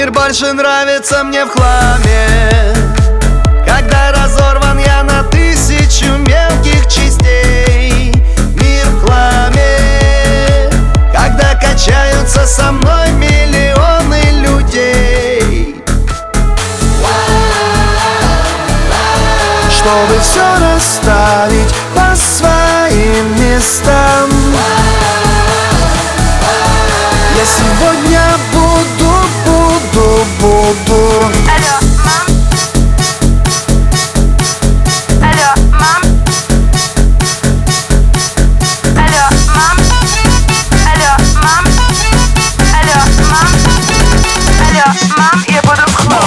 Мир больше нравится мне в хламе, когда разорван я на тысячу мелких частей. Мир в хламе, когда качаются со мной миллионы людей. Чтобы все расставить по своим местам, я сегодня буду. Алло, мам. Алло, мам. Алло, мам. Алло, мам. Алло, мам. Алло, мам, я буду в хлам.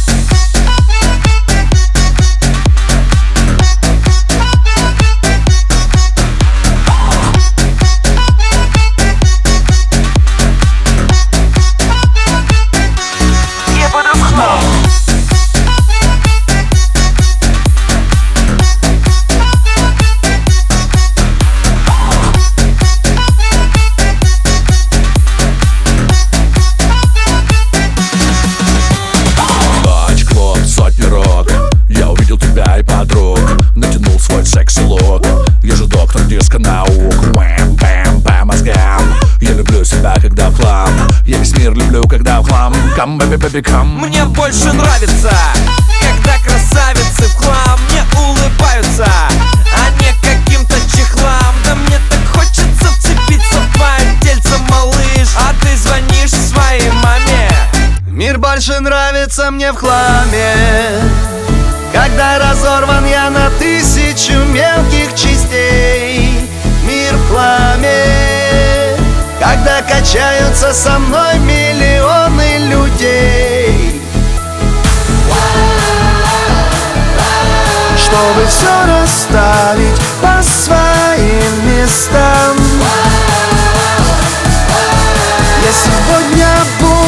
Натянул свой секси-лук. Я же доктор диско-наук. Бэм-бэм по мозгам. Я люблю себя, когда в хлам. Я весь мир люблю, когда в хлам. Come, baby, baby, come. Мне больше нравится, когда красавицы в хлам мне улыбаются, а не каким-то чехлам. Да мне так хочется вцепиться в твое тельце, малыш, а ты звонишь своей маме. Мир больше нравится мне в хламе, когда разорван я на тысячу мелких частей. Мир в хламе, когда качаются со мной миллионы людей. Чтобы все расставить по своим местам, я сегодня буду.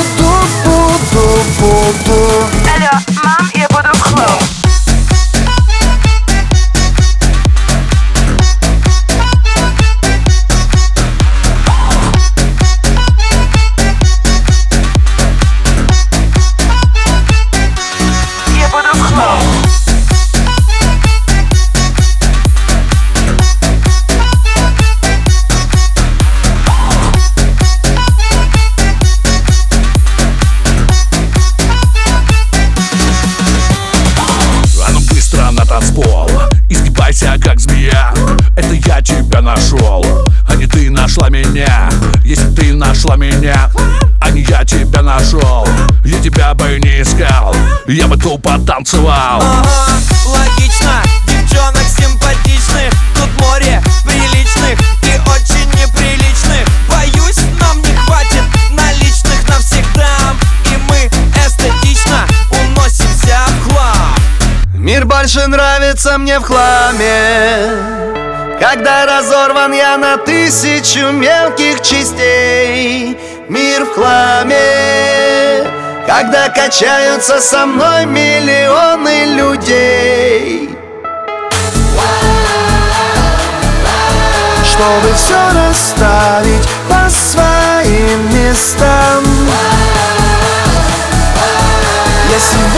Алло, мам, я буду в хлам. Изгибайся, как змея. Это я тебя нашел, а не ты нашла меня. Если ты нашла меня, а не я тебя нашел, я тебя бы не искал, я бы тупо танцевал. Ага, логично, девчонок симпатичных тут море приличных и очень неприличных. Боюсь, нам не хватит наличных на всех дам, и мы эстетично уносимся в хлам. Мир больше нравится мне в хламе, когда разорван я на тысячу мелких частей. Мир в хламе, когда качаются со мной миллионы людей. Чтобы все расставить по своим местам, я сегодня